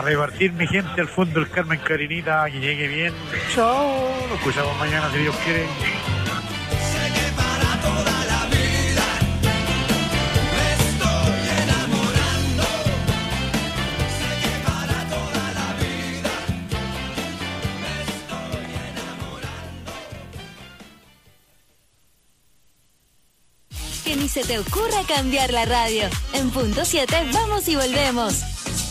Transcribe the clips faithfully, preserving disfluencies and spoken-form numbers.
repartir mi gente al fondo del Carmen Carinita, que llegue bien. Chao, lo escuchamos mañana si Dios quiere. Que ni se te ocurra cambiar la radio. En punto siete vamos y volvemos.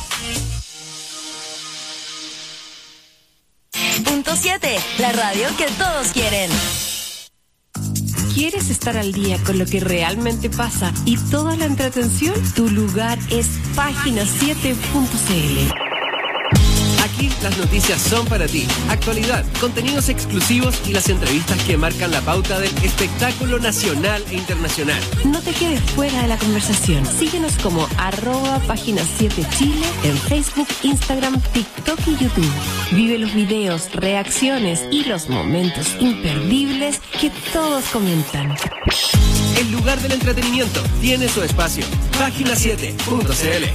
Punto siete, la radio que todos quieren. ¿Quieres estar al día con lo que realmente pasa y toda la entretención? Tu lugar es página siete punto c l. Aquí las noticias son para ti. Actualidad, contenidos exclusivos y las entrevistas que marcan la pauta del espectáculo nacional e internacional. No te quedes fuera de la conversación. Síguenos como arroba página siete Chile en Facebook, Instagram, TikTok y YouTube. Vive los videos, reacciones y los momentos imperdibles que todos comentan. El lugar del entretenimiento tiene su espacio. página siete punto c l.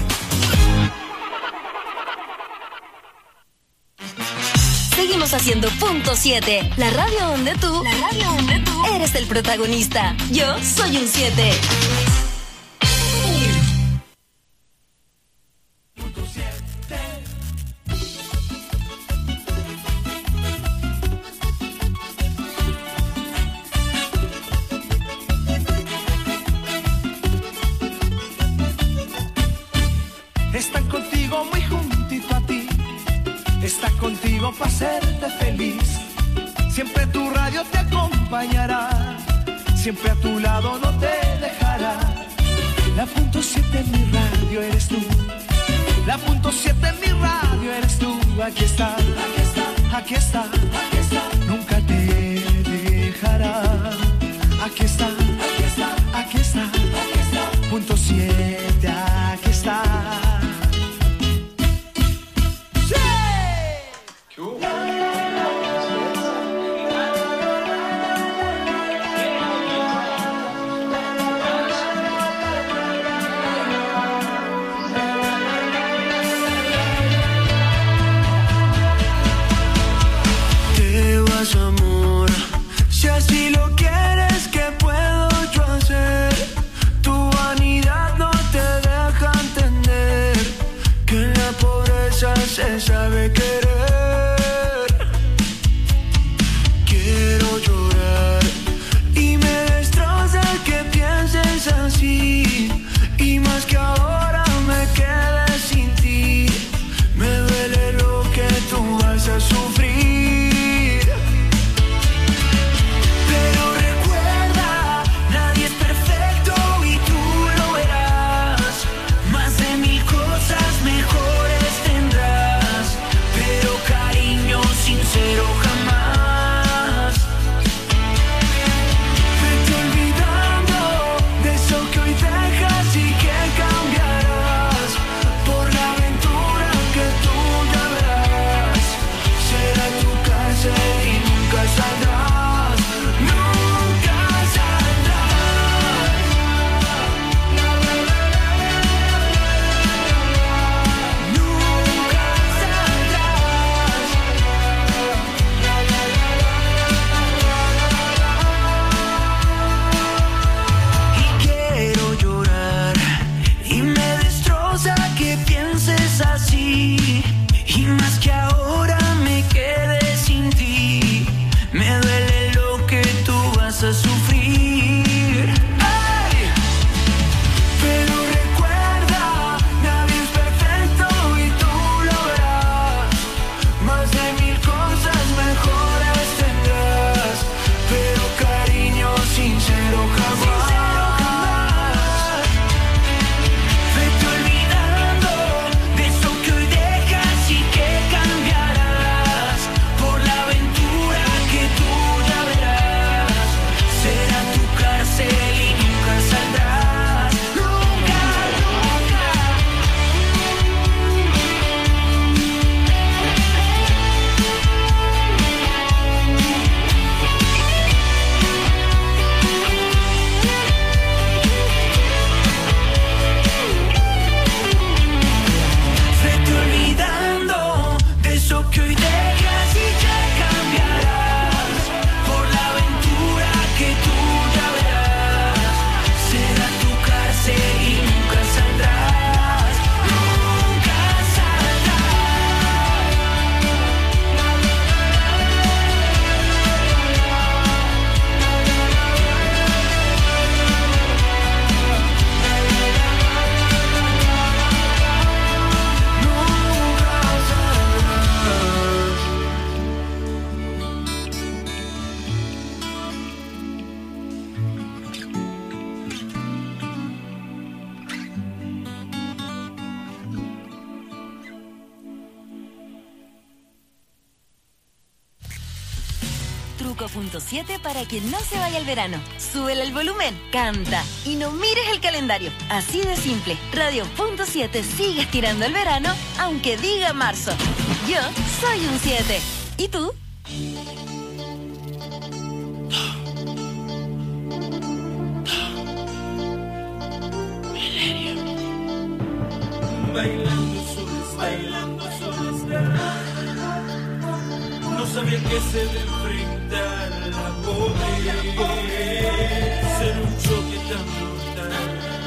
Seguimos haciendo punto siete, la radio donde tú, la radio donde tú eres el protagonista. Yo soy un siete. Están contigo muy juntito a ti. Está contigo para hacerte feliz. Siempre tu radio te acompañará. Siempre a tu lado no te dejará. La punto siete en mi radio eres tú. La punto siete en mi radio eres tú. Aquí está, aquí está, aquí está, aquí está. Nunca te dejará. Aquí está, aquí está, aquí está, aquí está. Punto siete, aquí está. Amor, si así lo quieres, ¿qué puedo yo hacer? Tu vanidad no te deja entender que en la pobreza se sabe querer. Quiero llorar y me destroza que pienses así, y más que ahora me quede sin ti. Me duele lo que tú vas a sufrir. Mejores tendrás, pero truco punto siete para que no se vaya el verano. Súbele el volumen, canta y no mires el calendario. Así de simple. Radio punto siete sigue estirando el verano, aunque diga marzo. Yo soy un siete. ¿Y tú? Bailando solas, bailando solas, no sabía que se de enfrentar la poder, ser un choque tan brutal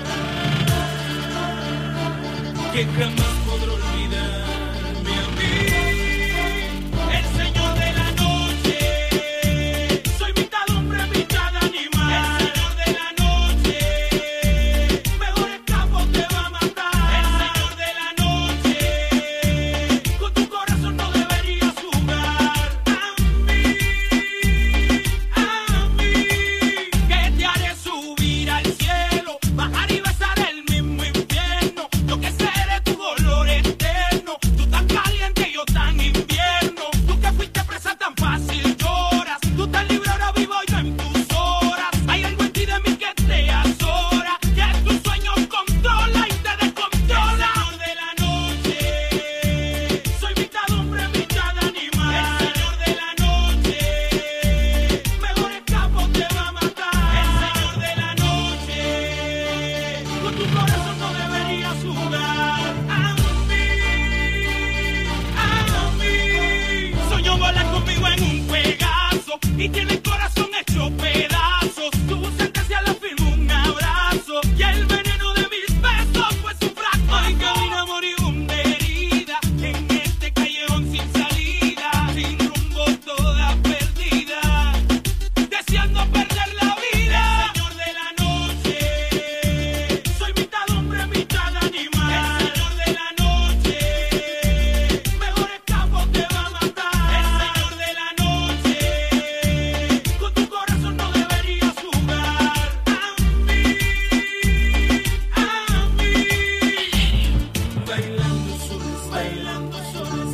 que jamás podré olvidarme a mí. El señor de la noche, soy mitad hombre, mitad animal. El señor de la noche, mejor escapo te va a matar. El señor de la noche, con tu corazón no deberías jugar. A mí, a mí, que te haré subir al cielo, bajar y besar el mismo infierno. Yo que seré tu dolor eterno, tú tan caliente y yo tan invierno. Tú que fuiste presa tan fácil lloras, tú tan libre ahora vivo yo en tus horas. Hay algo en ti de mí que te azora, que tus sueños controla y te descontrola. El señor de la noche, soy mitad hombre, mitad animal. El señor de la noche, mejor escapo te va a matar. El señor de la noche, con tu corazón no deberías jugar. A mí, a mí, soñó volar conmigo en un Pegaso y tiene el corazón hecho pedazos. Tu sentencia la firmó un abrazo y el veneno de mis besos fue su frasco. Hoy camina moribunda herida en este callejón sin salida, sin rumbo toda perdida, deseando perder la vida. El señor de la noche, soy mitad hombre, mitad animal. El señor de la noche, mejor escapo te va a matar. El señor de la noche, con tu corazón no deberías jugar. A mí, a mí, bailando solas, bailando solas,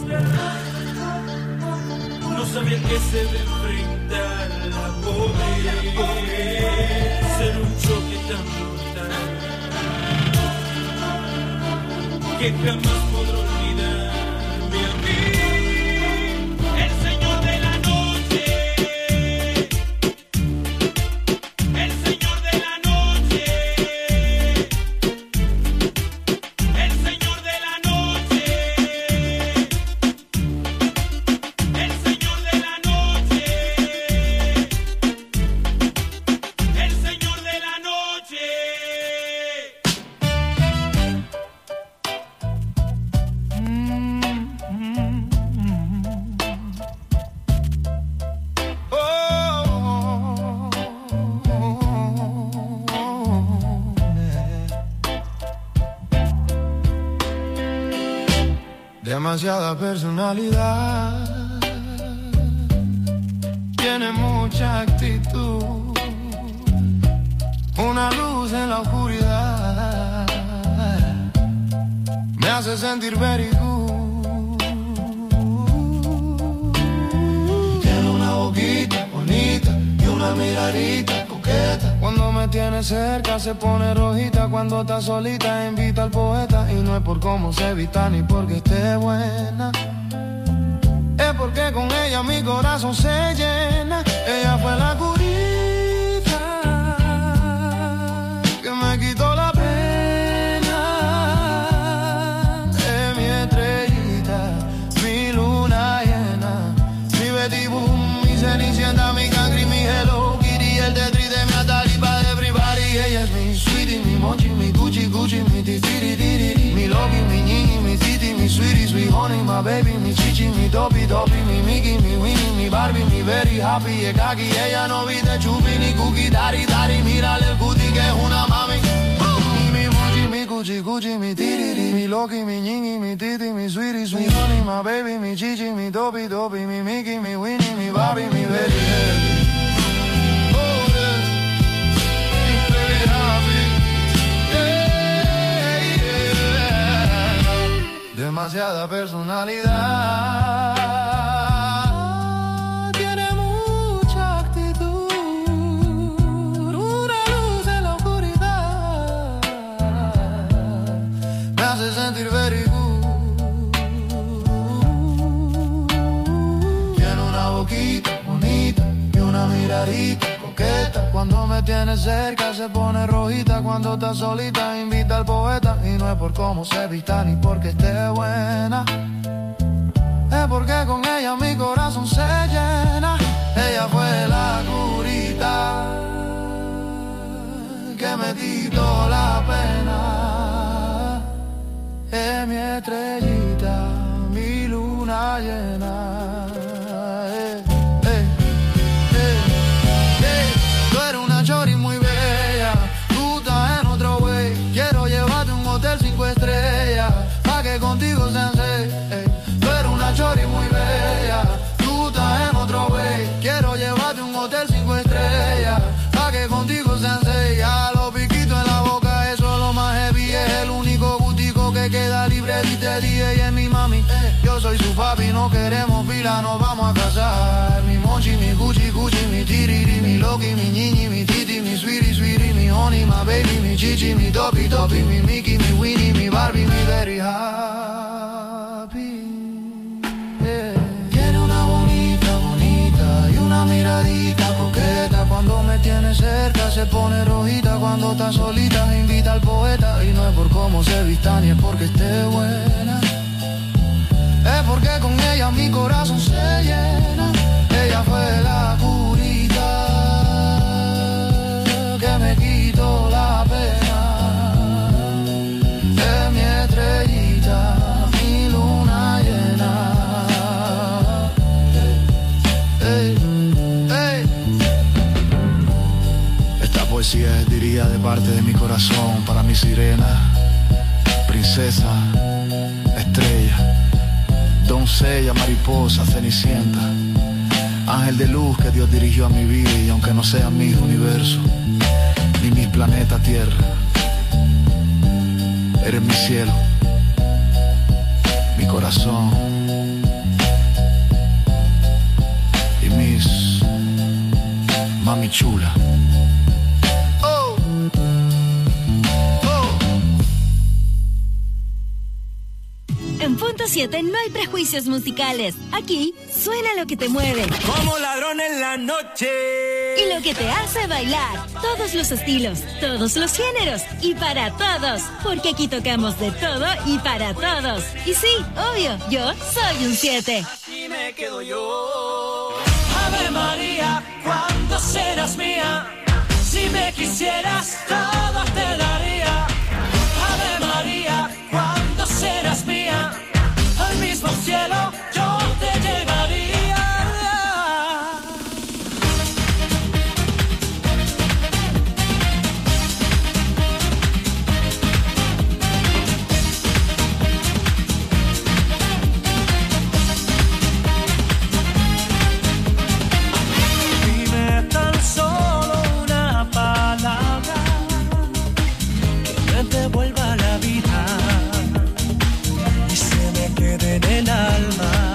no sabía que se de enfrentar la poder, ser un choque tan brutal que jamás podré olvidarme a mí. El señor de la noche, el señor de la noche, el señor de la noche, el señor de la noche, el señor de la noche. Demasiada personalidad, tiene mucha actitud, una luz en la oscuridad, me hace sentir very good. Tiene una boquita bonita y una miradita coqueta. Cuando me tiene cerca se pone rojita, cuando está solita invita al poeta. Y no es por cómo se vista ni porque esté buena, es porque con ella mi corazón se llena. Ella fue la curita que me quitó la pena. Es mi estrellita, mi luna llena, mi Betty Boom, mi Cenicienta, mi Cangri, mi Hello Kitty, el Tetris de mi Atalipa de everybody. Ella es mi sweetie, mi mochi, mi Gucci, Gucci, mi titiritiri, mi Loki, mi Ñi, mi Titi, mi sweetie, sweet honey, my baby, mi Chichi, mi Topi, Topi, mi Mickey, mi Winnie, mi Barbie, mi very happy, es kaki. Ella no viste chupi ni cookie, dari, dari, mírale el cutie que es una mami. Mi mochi, mi Gucci, Gucci, mi Titiri, mi Loki, mi Ñi, mi Titi, mi sweetie, sweet honey, my baby, mi Chichi, mi Topi, Topi, mi Mickey, mi Winnie, mi Barbie, mi very happy. Demasiada personalidad, tiene mucha boquita bonita y una miradita coqueta. Cuando me tienes cerca se pone rojita. Cuando está solita invita al poeta. Y no es por cómo se vista ni porque esté buena, es porque con ella mi corazón se llena. Ella fue la curita que me quitó la pena. Es mi estrellita, mi luna llena. Eh, eh, eh, eh. Tú eres una chori muy bella, tú estás en otro way. Quiero llevarte a un hotel cinco estrellas, pa' que contigo se enseñe. Tú eres una chori muy bella, tú estás en otro way. Quiero llevarte a un hotel cinco estrellas, pa' que contigo se enseñe. Los piquitos en la boca, eso es lo más heavy. Es el único gustico que queda libre. Viste día y es mi mami, yo soy su papi. No queremos pila, nos vamos a casar. Mi mochi, mi gucci, gucci, mi tiriri, mi loki, mi ñiñi, mi titi, mi sweetie, sweetie, mi honey, my baby, mi chichi, mi topi, topi, mi Mickey, mi Winnie, mi Barbie, mi very happy. Yeah. Tiene una bonita, bonita y una miradita coqueta. Cuando me tiene cerca se pone rojita. Cuando está solita invita al poeta. Y no es por cómo se vista ni es porque esté buena, es porque con ella mi corazón se llena. Ella fue la curita que me quitó la pena. Es mi estrellita, mi luna llena. Ey, ey. Esta poesía es, diría, de parte de mi corazón para mi sirena, princesa, estrella, doncella, mariposa, cenicienta, ángel de luz que Dios dirigió a mi vida. Y aunque no sean mis universos ni mis planetas tierra, eres mi cielo, mi corazón y mis mami chula. En Punto siete no hay prejuicios musicales. Aquí suena lo que te mueve. Como ladrón en la noche. Y lo que te hace bailar. Todos los estilos, todos los géneros y para todos. Porque aquí tocamos de todo y para todos. Y sí, obvio, yo soy un siete. Así me quedo yo. Ave María, ¿cuándo serás mía? Si me quisieras, todo te daría. Ave María, ¿cuándo serás mía? Al mismo cielo yo te llevaría. Dime tan solo una palabra que me devuelva la vida y se me quede en el alma.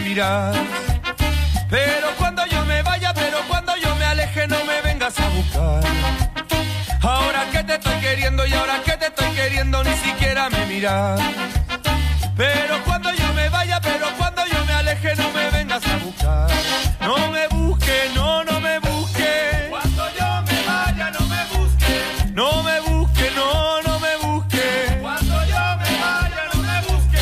vivirás. Pero cuando yo me vaya, pero cuando yo me aleje, no me vengas a buscar. Ahora que te estoy queriendo y ahora que te estoy queriendo, ni siquiera me miras. Pero cuando yo me vaya, pero cuando yo me aleje, no me vengas a buscar. No me busques, no, no me busques. Cuando yo me vaya, no me busques. No me busques, no, no me busques. Cuando yo me vaya, no me busques.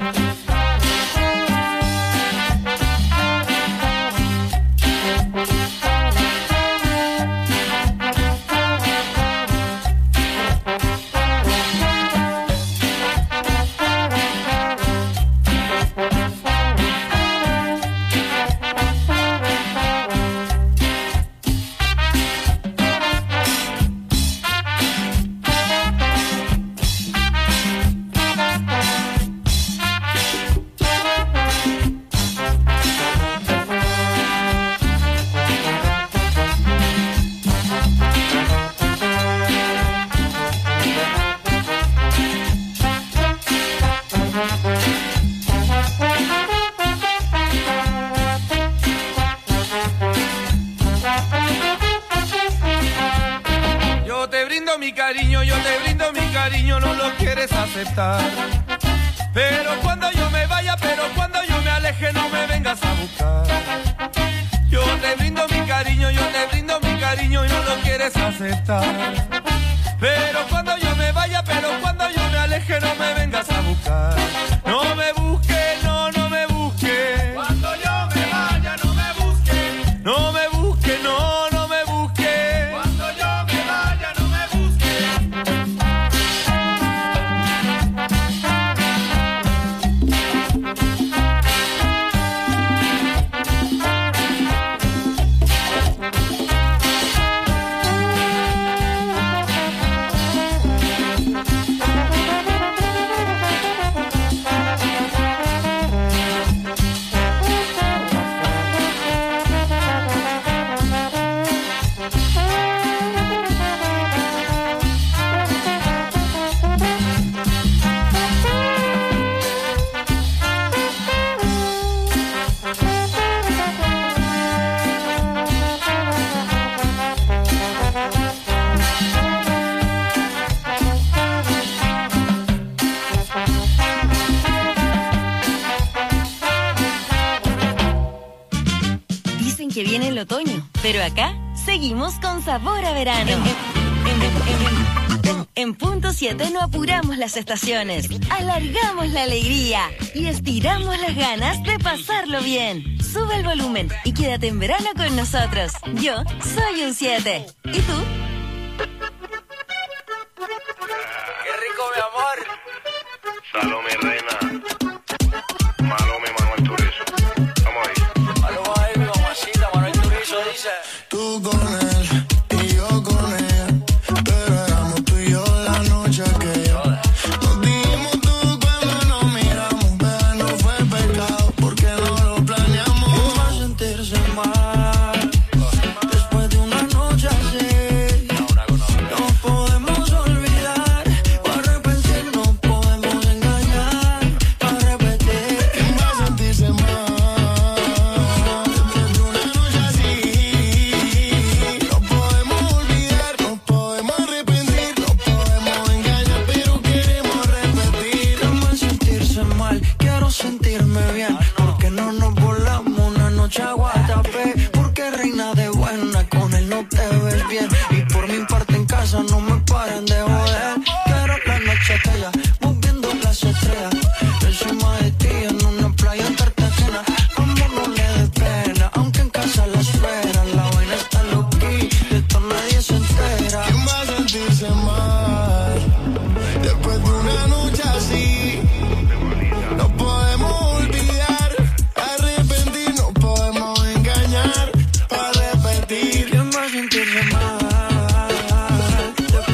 Pero cuando yo me vaya, pero cuando yo me aleje, no me vengas a buscar. Yo te brindo mi cariño, yo te brindo mi cariño y no lo quieres aceptar. Pero cuando yo me vaya, pero cuando yo me aleje, no me vengas a buscar. No me busques, no, no me busques. Cuando yo me vaya, no me busques. No me busques, no, no me busques. Cuando yo me vaya, no me busques. Que viene el otoño, pero acá seguimos con sabor a verano. En, en, en, en, en punto siete no apuramos las estaciones, alargamos la alegría y estiramos las ganas de pasarlo bien. Sube el volumen y quédate en verano con nosotros. Yo soy un siete. ¿Y tú? ¡Qué rico, mi amor! Salome reina. Malome Manuel Turizo. Vamos ahí. Maloma ahí, mi mamacita, Manuel Turizo dice. Tú con él y yo con ella, pero éramos tú y yo la noche aquella. Nos dimos tú cuando nos miramos, pero no fue pecado porque no lo planeamos. Y va a sentirse mal después de una noche así. No podemos olvidar o arrepentir, no podemos engañar o repetir. Y va a sentirse mal después de una noche así. No podemos olvidar, no podemos arrepentir, no podemos engañar, pero queremos repetir. Y va a sentirse mal, quiero sentirme bien, porque no nos volamos una noche a Guatapé, porque reina de buena con él no te ves bien, y por mi parte en casa no me paren de joder. Quiero la noche aquella, moviendo las estrellas, encima de ti en una playa en Cartagena. Como no le dé pena, aunque en casa la espera, la vaina está loqui, de esto nadie se entera. ¿Quién va a sentirse mal después de una noche así? No podemos olvidar, arrepentir, no podemos engañar o repetir. ¿Quién va a sentirse mal después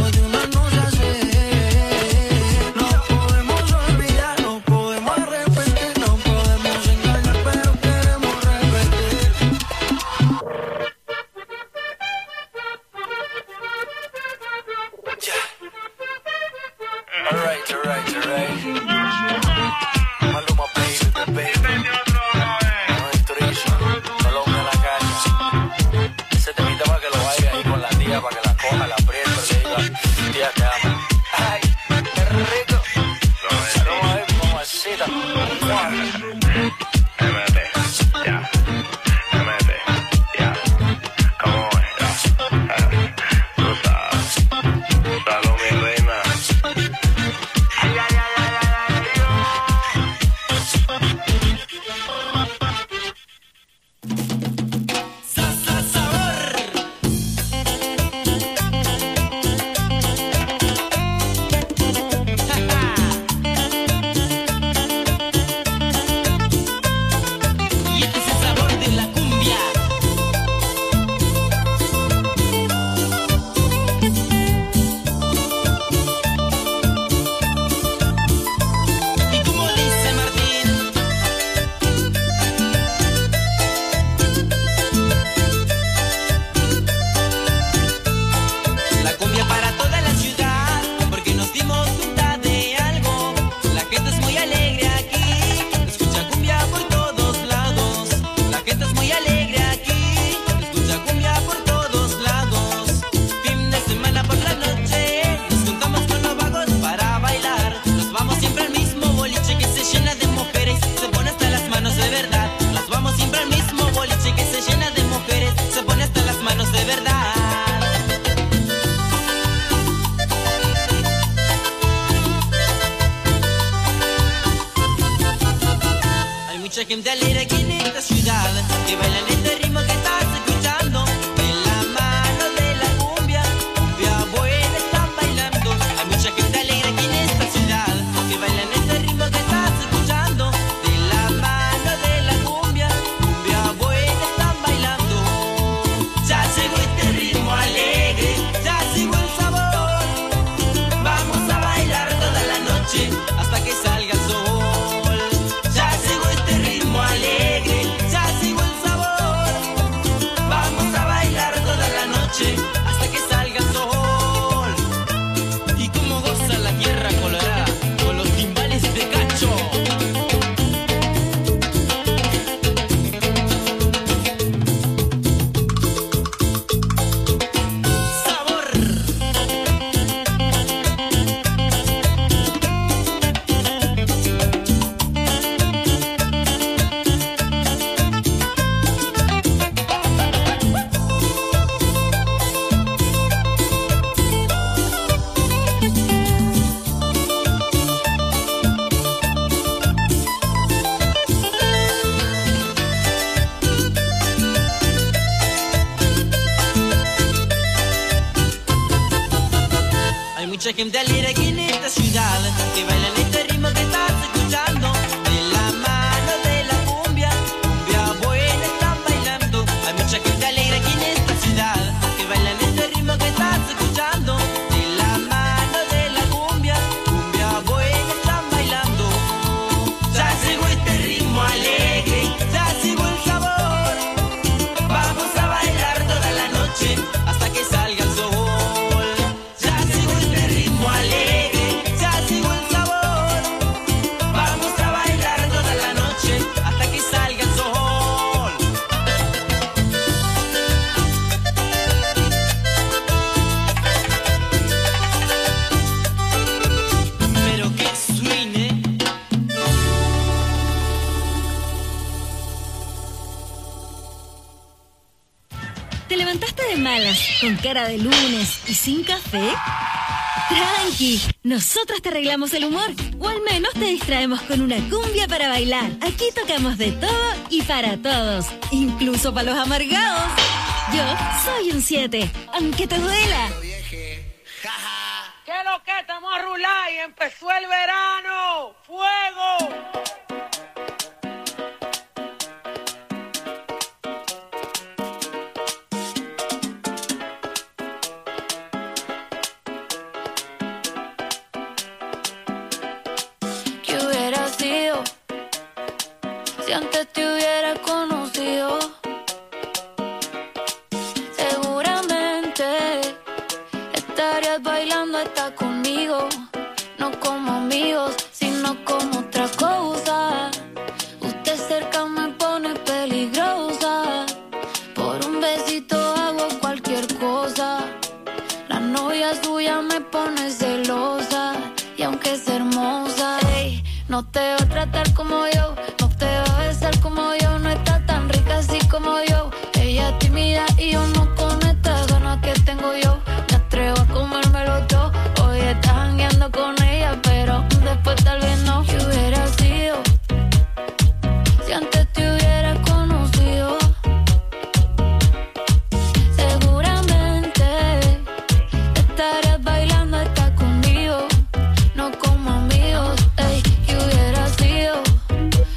gente alegre aquí en esta ciudad que bailan este ritmo que estás escuchando. De la mano de la cumbia, cumbia buena están bailando. Hay mucha gente alegre aquí en esta ciudad que bailan este ritmo que estás escuchando. De la mano de la cumbia, cumbia buena están bailando. Ya llegó este ritmo alegre, ya llegó el sabor. Vamos a bailar toda la noche hasta que salga el sol. Hasta que salga el sol. Y como goza la tierra colorada con los timbales de cacho. Sabor. Mucha gente alegre aquí en esta ciudad que baila en este ritmo que estás escuchando. De la mano de la cumbia, cumbia buena están bailando. Hay mucha gente alegre aquí en esta ciudad que baila en este ritmo que estás escuchando. De la mano de la cumbia, cumbia buena están bailando. Ya llegó este ritmo alegre, ya llegó el sabor. Vamos a bailar toda la noche hasta que salga el sol. Alegre, ya llegó el sabor. Vamos a bailar toda la noche hasta que salga el sol. Pero que suene. ¿Te levantaste de malas, con cara de lunes y sin café? Tranqui, nosotros te arreglamos el humor, o al menos te distraemos con una cumbia para bailar. Aquí tocamos de todo y para todos, incluso para los amargados. Yo soy un siete, aunque te duela. ¿Qué es lo que estamos a rular y empezó el verano? ¡Fuego! Si antes te hubiera conocido, seguramente estarías bailando hasta conmigo. No como amigos, sino como otra cosa. Usted cerca me pone peligrosa. Por un besito hago cualquier cosa. La novia suya me pone celosa. Y aunque es hermosa, ey, no te va a tratar como yo. Te va a besar como yo, no está tan rica así como yo. Ella es tímida y yo no con estas ganas que tengo yo. Me atrevo a comérmelo todo. Hoy estás jangueando con ella, pero después tal vez no. ¿Qué hubiera sido si antes te hubiera conocido? Seguramente estarías bailando hasta conmigo. No como amigos, ey. ¿Qué hubiera sido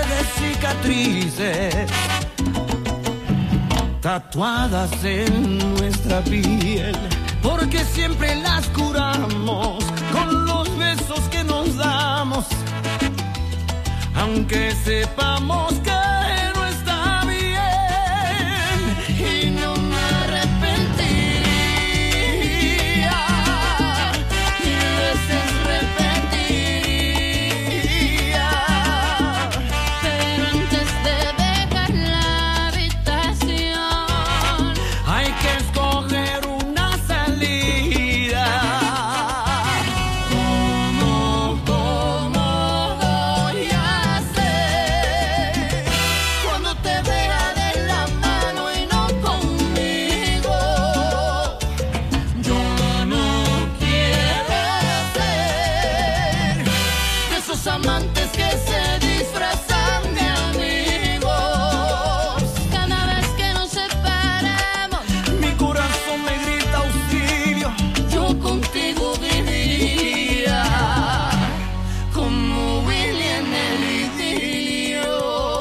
de cicatrices tatuadas en nuestra piel, porque siempre las curamos con los besos que nos damos, aunque sepamos que no está bien, y no me arrepentiría, mil veces repetiría, pero antes de dejar la habitación hay que escoger una salida. ¿Cómo, cómo voy a hacer cuando te vea de la mano y no conmigo? Yo no quiero ser de esos amantes que se disfrazan de amigos. cada vez que nos separamos. Mi corazón me grita auxilio, yo contigo viviría como Willy en el idilio.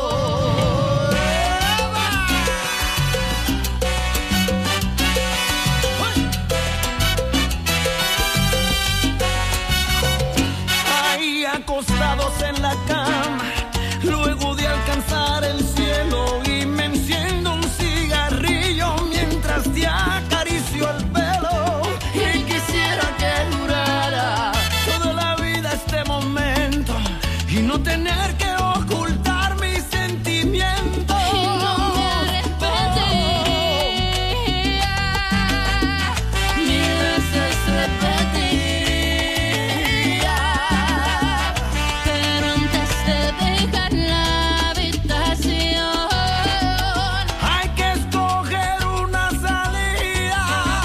Ahí acostados en la cama, luego de alcanzar el cielo, y me enciendo un cigarrillo mientras te acaricio el pelo, y quisiera que durara toda la vida este momento y no tener que ocultar mis sentimientos. Y no me arrepentiría, Mil veces repetiría, pero antes de dejar la habitación hay que escoger una salida.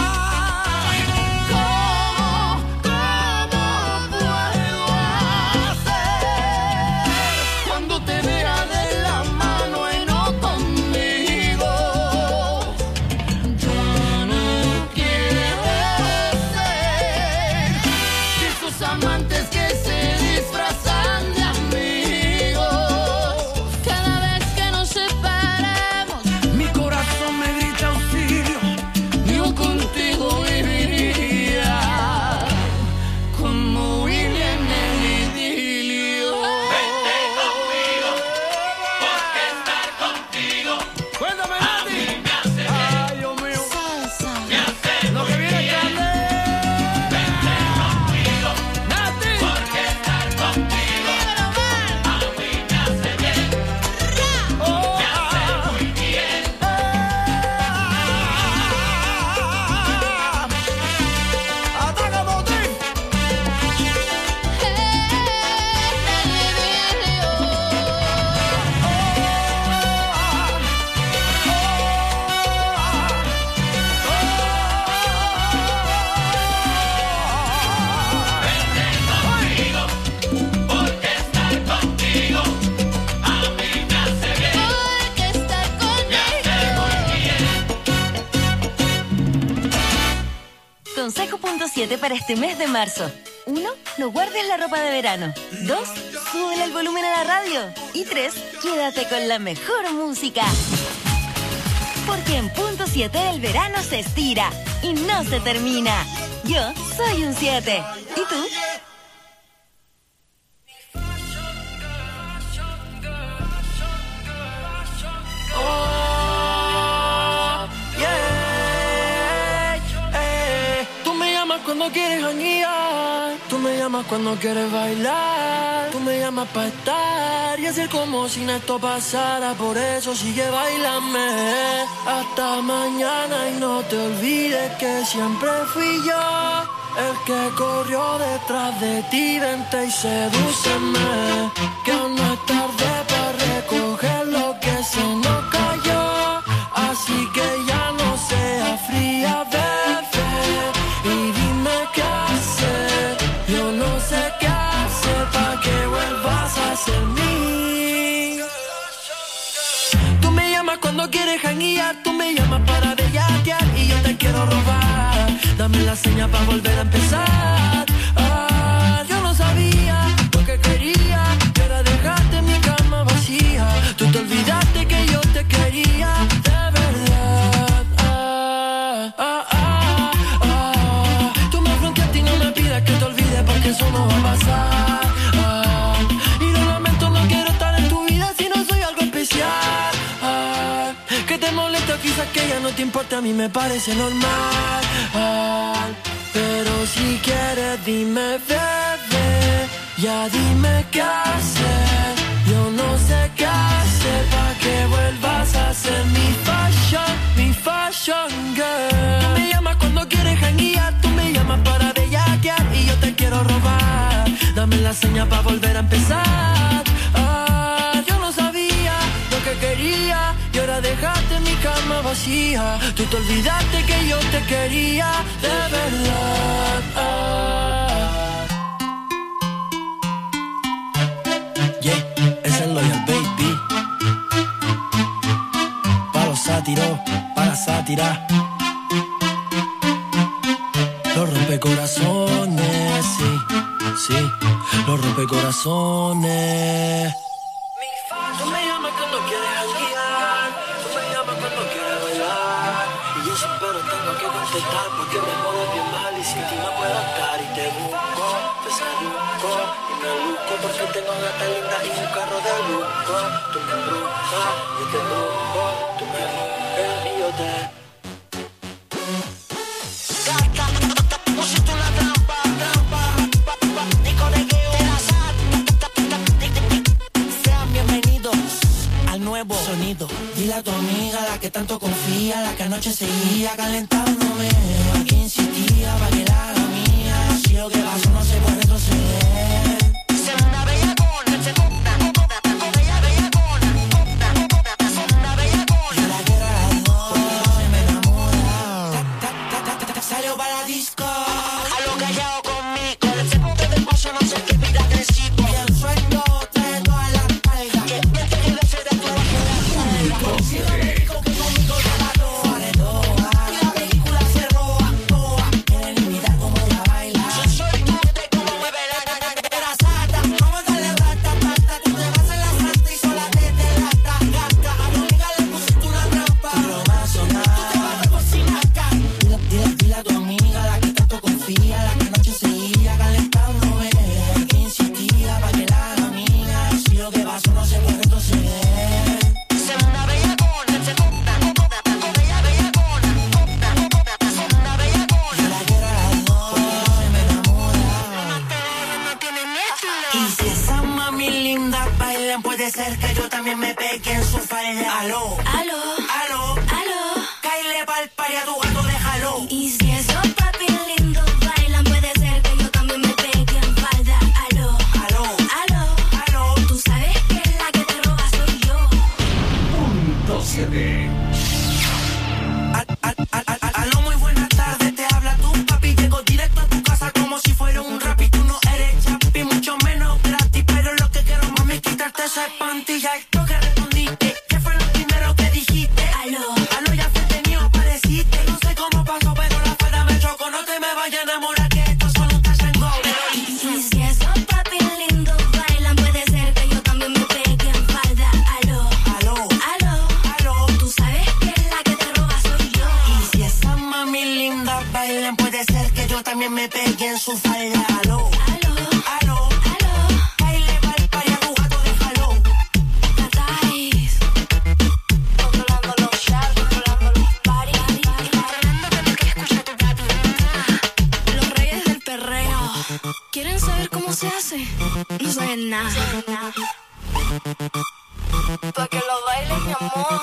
¿Cómo, cómo puedo hacer cuando te vea de la mano y no conmigo? Yo no quiero ser de esos amantes que se disfrazan de amigos. cada vez que nos separamos. Mi corazón me grita auxilio, yo contigo viviría como Willy en el idilio. Vente conmigo, porque estar contigo, cuéntame, Nati, me hace bien. Ay, Dios mío, me hace lo que viene es candela. Vente conmigo, Nati, porque estar contigo a mí me hace bien. Oh, me hace muy bien. ¡Ataca, Botín! Porque estar contigo a mí me hace bien. Porque estar conmigo. Consejo punto siete para este mes de marzo. uno. No guardes la ropa de verano. dos. Sube el volumen a la radio. Y tres. Quédate con la mejor música. Porque en punto siete el verano se estira y no se termina. Yo soy un siete. ¿Y tú? Oh, yeah, eh. Tú me llamas cuando quieres janguear, tú me llamas cuando quieres bailar, tú me llamas para estar y hacer como si esto pasara. Por eso sigue bailame hasta mañana y no te olvides que siempre fui yo el que corrió detrás de ti. Vente y sedúceme, que aún no es tarde para recoger lo que se nos cayó. Así que ya no sea fría, bebé, y dime qué hacer. Yo no sé qué hacer para que vuelvas a ser mío. Tú me llamas cuando quieres janguear, tú me llamas para bellaquear y yo te quiero robar. Dame la señal para volver a empezar. Ah, yo no sabía lo que quería, que era dejarte en mi cama vacía. quizás que ya no te importa, a mí me parece normal. Ah, pero si quieres dime, bebé, ya dime qué hacer. Yo no sé qué hacer pa' que vuelvas a ser mi fashion, mi fashion girl. Tú me llamas cuando quieres janguear, tú me llamas para bellaquear y yo te quiero robar. Dame la señal pa' volver a empezar. Ah, yo no sabía lo que quería y ahora dejaste mi cama vacía. Tú te olvidaste que yo te quería de verdad. Ah. Yeah, es el Loyal Baby. Pa' los sátiros, pa' la sátira. Los rompecorazones, sí, sí, los rompecorazones. Tú me llamas cuando quieres janguear, tú me llamas cuando quieres bailar. Y yo siempre tengo que contestar porque me mueves bien mal y sin ti no puedo estar. Y te busco, te seduzco y me busco porque tengo gatas lindas y un carro de lujo. Tú me embrujas, yo te embrujo, tú me embrujas y yo te... Nuevo sonido. Dile a tu amiga, la que tanto confía, la que anoche seguía calentándome. Aquí insistía para que la haga mía. Si lo que pasó no se puede retroceder. Se una bellacona, se corta, bella bellacona, se una bellacona. Yo la quiero a las dos, porque hoy me enamora. Salió para la disco. A lo callado conmigo, el segundo del paso no sé qué vida crecito. Y el sueño trae toda la carga. Que me te quede ser de tu puede ser que yo también me pegue en su falda. Aló, aló, aló, aló. Cáile pa'l party a tu gato, déjalo. Y si esos papi lindos bailan, puede ser que yo también me pegue en falda. Aló, aló, aló, aló. Tú sabes que la que te roba soy yo. Punto siete. Aló, muy buenas tardes, te habla tu papi. Llego directo a tu casa como si fuera un rap y tú no eres chapi, mucho menos gratis. Pero lo que quiero, mami, quitarte esa pantilla. Esto que respondiste, ¿qué fue lo primero que dijiste? Aló, aló, ya frente mío apareciste. No sé cómo pasó, pero la falda me chocó. No te me vayas a enamorar, que esto solo un touch and go. Y si esos papi lindos bailan, puede ser que yo también me pegue en falda. Aló, aló, aló, aló. Tú sabes que la que te roba soy yo. Y si esas mami lindas bailan, puede ser que yo también me pegue en su falda. Aló, aló, aló, aló. Baile pa'l party a tu gato, déjalo. Catáis. Controlando los shots, controlando los parties. Fernando, tenés que escuchar tu papi. Los reyes del perreo. ¿Quieren saber cómo se hace? No saben nada. Pa' que lo bailes, mi amor.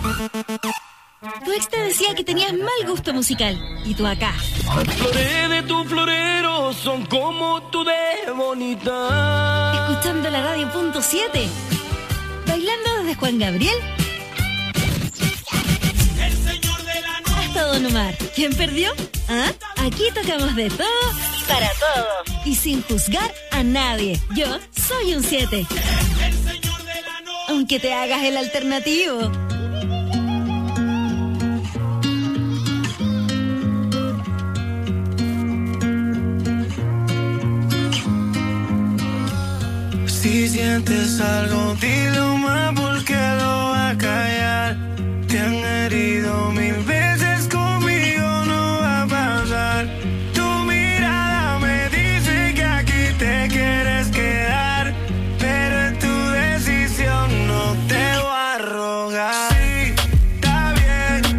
Tu ex te decía que tenías mal gusto musical. Y tú acá. Las flores de tu florero son como tú de bonita. Escuchando la radio punto siete. Bailando desde Juan Gabriel El señor de la noche. hasta Don Omar. ¿Quién perdió? ¿Ah? Aquí tocamos de todo para todos. Y sin juzgar a nadie. Yo soy un siete. El señor de la noche. Aunque te hagas el alternativo. Si sientes algo, dilo más porque lo va a callar. Te han herido mil veces, conmigo no va a pasar. Tu mirada me dice que aquí te quieres quedar, pero es tu decisión, no te voy a rogar. Sí, está bien,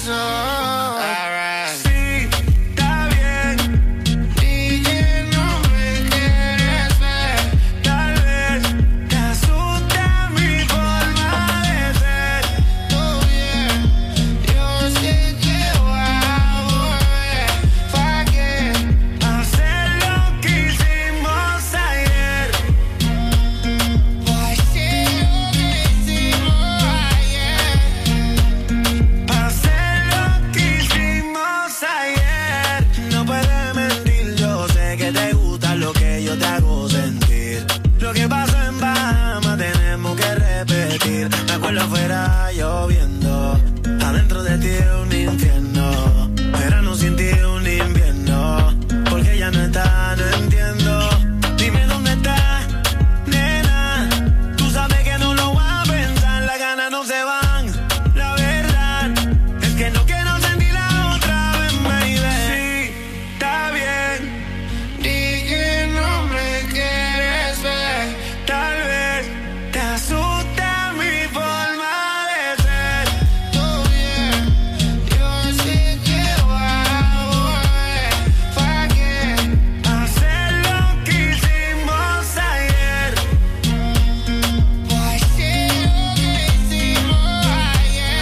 Alright. Sí, está bien. Y que no me quieres ver. Tal vez te asusta mi forma de ser. Todo bien. Yo sé que voy a volver. ¿Pa' qué? Hacer lo que hicimos ayer. Pa' hacer lo que hicimos ayer. Hacer lo que hicimos ayer. No puedes mentir, yo sé que te gusta lo que yo te hago sentir. Lo que pasó en Bahamas tenemos que repetir. Me acuerdo afuera lloviendo, adentro de ti un infierno. Verano sin ti un invierno, porque ya no está, no entiendo. Dime dónde está, nena. Tú sabes que no lo voy a pensar, las ganas no se van. La verdad es que no quiero sentirla otra vez, baby. Sí, está bien. Di que no me quieres ver. Tal vez te asusta mi forma de ser. Todo bien. Yo sé que voy a volver. ¿Pa' qué? Hacer lo que hicimos ayer. Pa' hacer lo que hicimos ayer.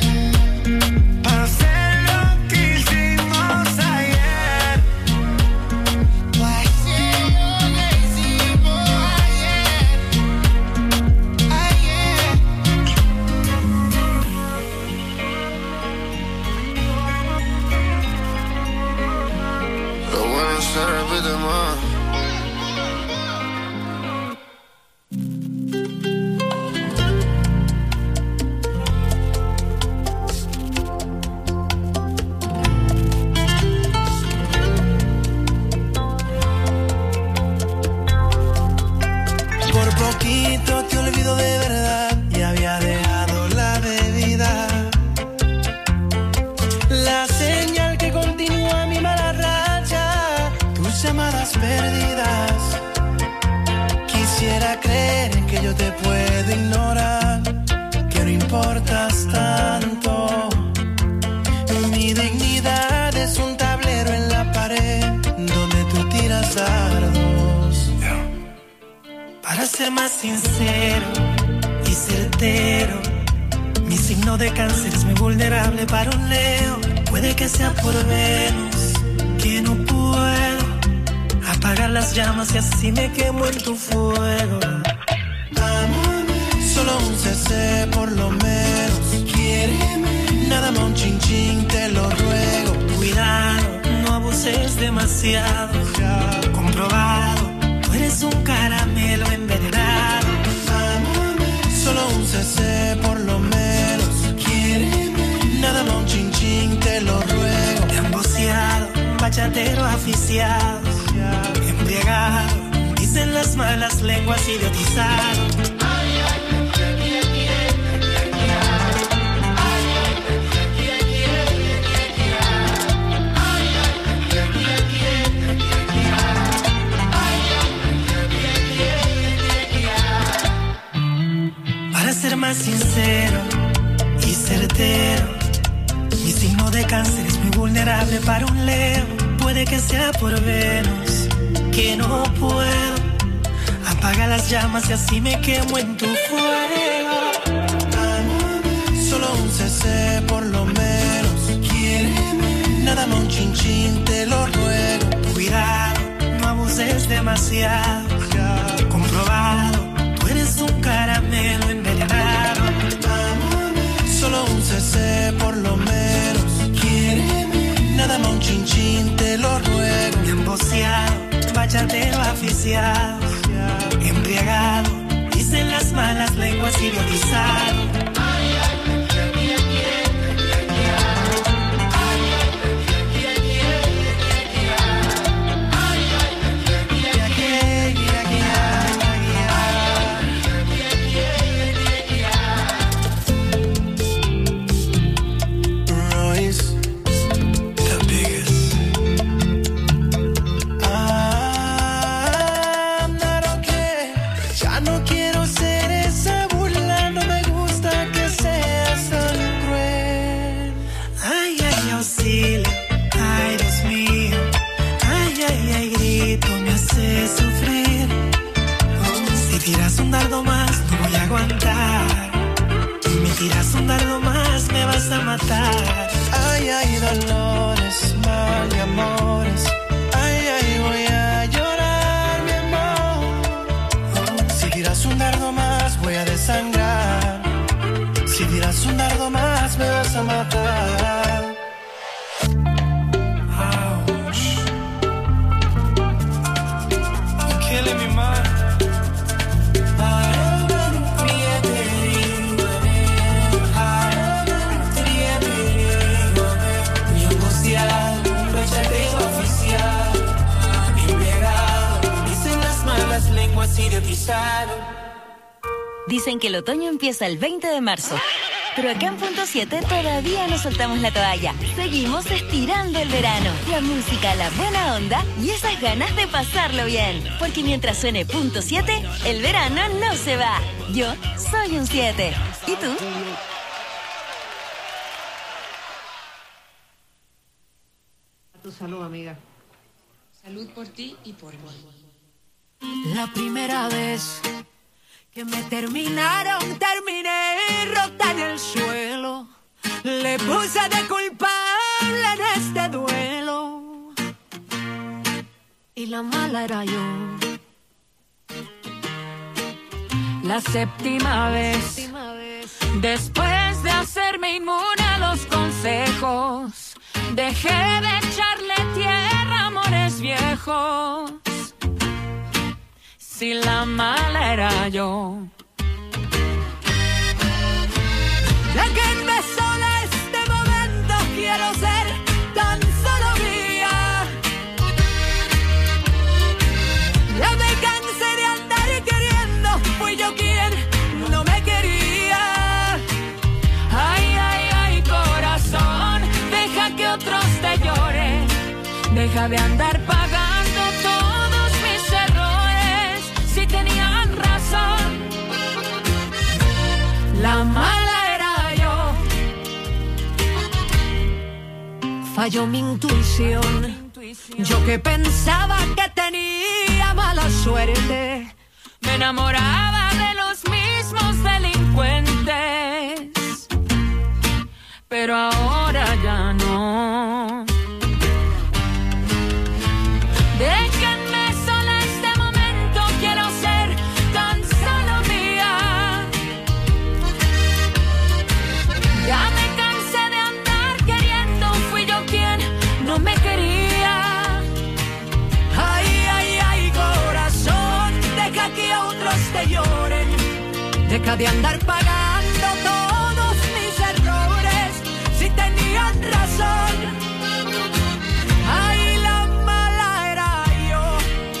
Hacer lo que hicimos ayer. Pa' hacer lo que hicimos ayer. Ayer. Lo bueno se repite más. Por poquito te olvido de verdad y había dejado la bebida. La señal que continúa mi mala racha, tus llamadas perdidas. Quisiera creer en que yo te puedo ignorar, que no importas tanto. Mi dignidad es un tablero en la pared donde tú tiras dardos. Para ser más sincero y certero, mi signo de cáncer es muy vulnerable para un Leo. Puede que sea por Venus, que no puedo apagar las llamas y así me quemo en tu fuego. Amame, solo un C C por lo menos. Quiéreme, nada más un chin chin, te lo ruego. Cuidado, no abuses demasiado. Comprobado, tú eres un caramelo envenenado. Amame, solo un C C por lo menos. Quiéreme, nada más un chin chin, te lo ruego. Emboceado, bachatero aficiado, embriagado, dicen las malas lenguas, idiotizado. Para ser más sincero y certero, mi signo de cáncer es muy vulnerable para un Leo. Puede que sea por Venus, que no puedo apagar las llamas y así me quemo en tu fuego. Amame, solo un C C por lo menos. Quiéreme, nada más un chin chin, te lo ruego. Cuidado, no abuses demasiado. Comprobado, tú eres un caramelo envenenado. Amame, solo un C C por lo menos. Quiéreme, nada más un chin chin, te lo ruego. Emboceado, bachatero aficiado, embriagado, dicen las malas lenguas, idiotizado. Ya no quiero ser esa burla, no me gusta que hace sufrir. Si tiras un dardo más, no voy a aguantar. Si me tiras un dardo más, me vas a matar. Ay, ay, dolores, mal y amores. Ay, ay, voy a llorar, mi amor. Si tiras un dardo más, voy a desangrar. Si tiras un dardo más, me vas a matar. Ouch. You're killing me, man. Mi angustia, rechazeo oficial. Embriagado, dicen las malas lenguas y de pisado. Dicen que el otoño empieza el veinte de marzo. Pero acá en Punto siete todavía no soltamos la toalla. Seguimos estirando el verano. La música, la buena onda y esas ganas de pasarlo bien. Porque mientras suene Punto siete, el verano no se va. Yo soy un siete. ¿Y tú? Tu salud, amiga. Salud por ti y por mí. La primera vez que me terminaron, terminé rota en el suelo. Le puse de culpable en este duelo. Y la mala era yo. La séptima vez, después de hacerme inmune a los consejos, dejé de echarle tierra a amores viejos. Si la mala era yo. Déjenme sola este momento, quiero ser tan solo mía. Ya me cansé de andar queriendo, fui yo quien no me quería. Ay, ay, ay, corazón, deja que otros te lloren. Deja de andar pagando todos mis errores. Si tenían razón, la mala era yo. Falló mi intuición. Yo que pensaba que tenía mala suerte, me enamoraba de los mismos delincuentes. Pero ahora ya no. Déjenme sola este momento, quiero ser tan solo mía. Ya me cansé de andar queriendo, fui yo quien no me quería. Ay, ay, ay, corazón, deja que otros te lloren. Deja de andar pagando todos mis errores. Si tenían razón. Ay, la mala era yo.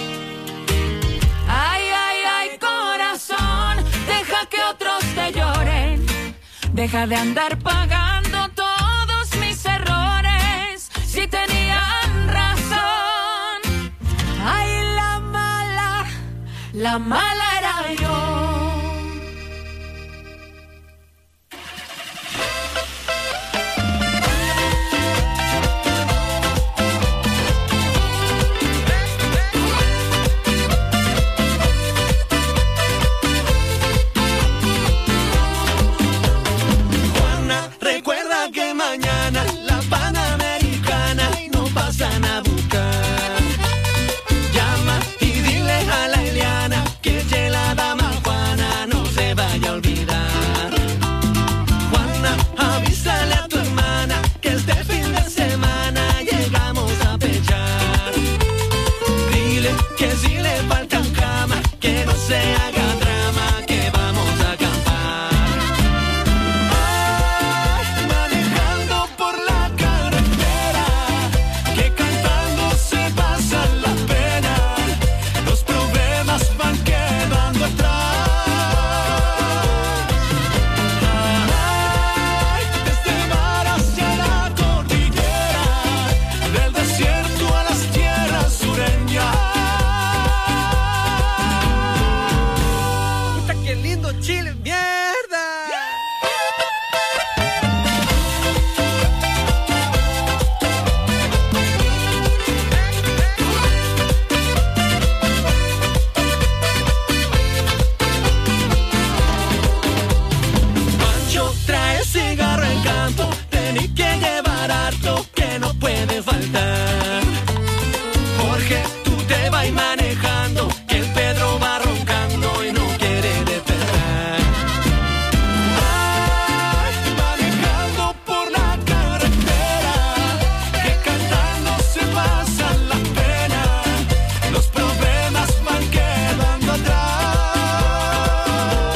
Ay, ay, ay, corazón, deja que otros te lloren. Deja de andar pagando todos mis errores. Si tenían razón. Ay, la mala, la mala era yo. Recuerda que mañana la Panamericana no pasan a buscar. Llama y dile a la Eliana que ye la dama Juana no se vaya a olvidar. Juana, avísale a tu hermana que este fin de semana llegamos a pechar. Dile que si le faltan cama, que no se haga drama, que vamos a acampar. Ay, manejando, que el Pedro va roncando y no quiere despertar. Ay, manejando por la carretera, que cantando se pasan las penas, los problemas van quedando atrás.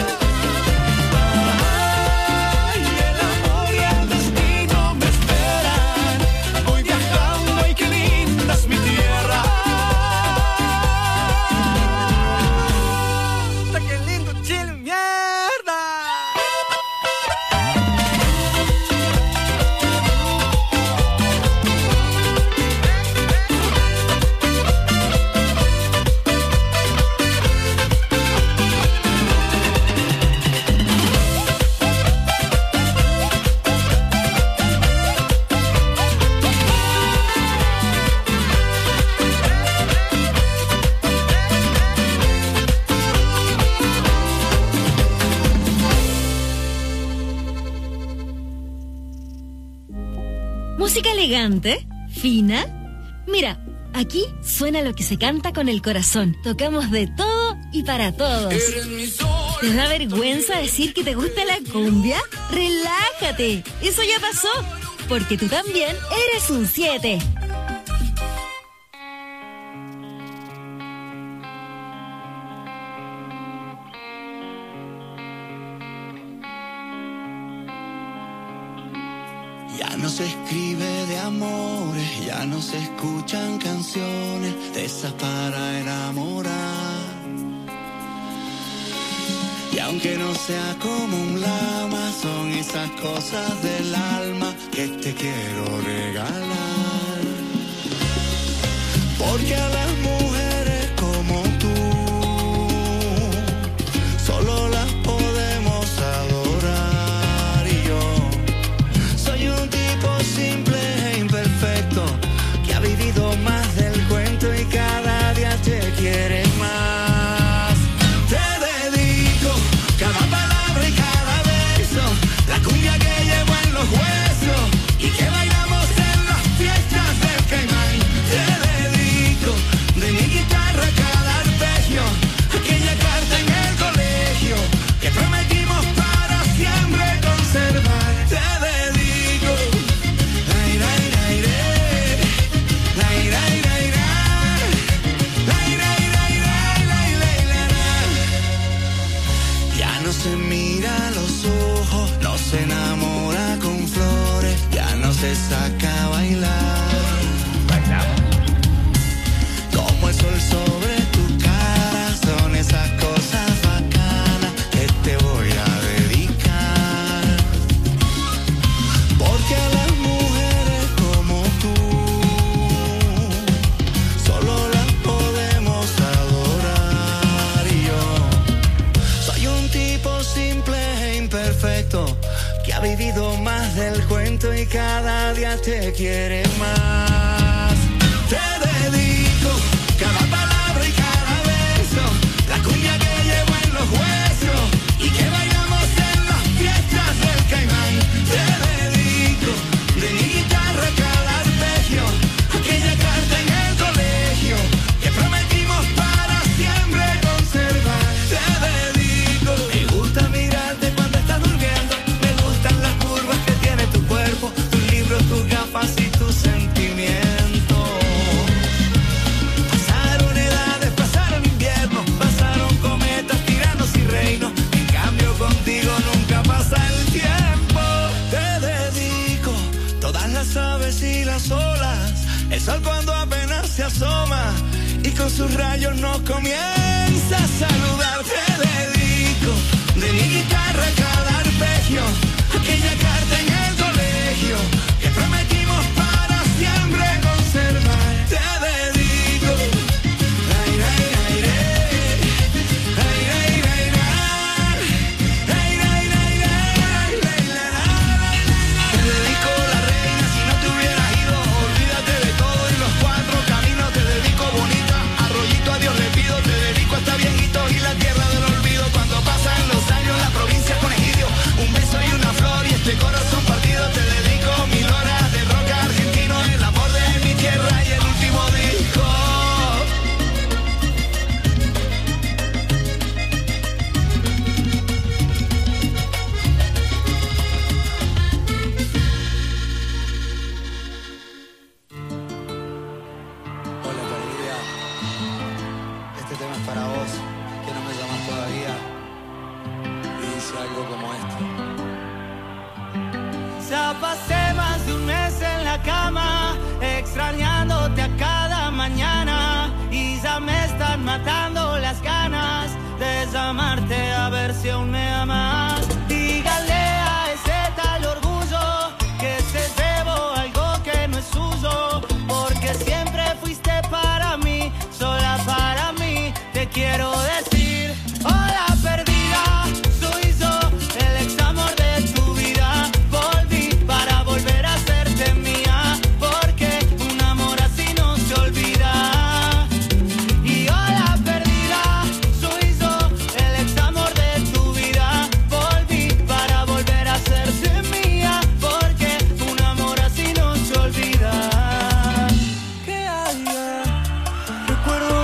Ay, el amor y el destino me esperan, voy viajando y qué linda es mi tierra. ¡Qué lindo Chile, mierda! Música elegante, fina. Mira, aquí suena lo que se canta con el corazón. Tocamos de todo y para todos. ¿Te da vergüenza decir que te gusta la cumbia? Relájate, eso ya pasó, porque tú también eres un siete. Ya no se escribe de amores, ya no se escuchan canciones de esas para enamorar. Y aunque no sea como un lama, son esas cosas del alma que te quiero regalar. Porque a las mujeres como tú solo las podemos adorar. Y yo soy un tipo simple e imperfecto que ha vivido más del cuento y cada día te quiere más. Te dedico cada palabra y cada beso, la cumbia que llevo en los huesos y que bailamos en las fiestas del Caimán. Te dedico de mi guitarra cada arpegio, aquella carta en el colegio que prometimos para siempre conservar. Te dedico ay, ay, ay, ay, ay, ay, ay, ay, ay, ay, ay, ay, ay. Ya no se mira a los ojos, no se enamora con flores, ya no se saca a bailar. Como el sol sobre tu cara, son esas cosas bacanas que te voy a dedicar. Porque a las mujeres como tú solo las podemos adorar. Y yo soy un tipo simple e imperfecto que ha vivido más del cuento y cada día te quiere más. Te dedico cada palabra y cada beso, la cumbia que llevo en los huesos y que bailamos en las fiestas del Caimán. Te dedico de mi guitarra cada arpegio, aquella carta en el colegio que prometimos para siempre conservar. Te dedico, me gusta mirarte cuando estás durmiendo, me gustan las curvas que tiene tu cuerpo, tus libros, tus gafas y tus sentimientos. Pasaron edades, pasaron inviernos, pasaron cometas, tiranos y reinos. En cambio contigo nunca pasa el tiempo. Te dedico todas las aves y las olas, el sol cuando apenas se asoma y con sus rayos nos comienza a saludar. Te dedico de mi guitarra cada arpegio, aquella carta en el colegio que prometimos para siempre conservar. Te dedico ay, ay, ay, ay, ay, ay, ay, ay, ay, ay, ay, ay, ay. Te dedico la reina, si no te hubieras ido, olvídate de todo y los cuatro caminos. Te dedico bonita, arroyito a Dios le pido. Te dedico hasta viejitos y la tierra del olvido. Cuando pasan los años la provincia con egidio, un beso y una tema es para vos, que no me llamas todavía. Y dice algo como esto. Ya pasé más de un mes en la cama, extrañándote a cada mañana. Y ya me están matando las ganas de llamarte a ver si aún me amas.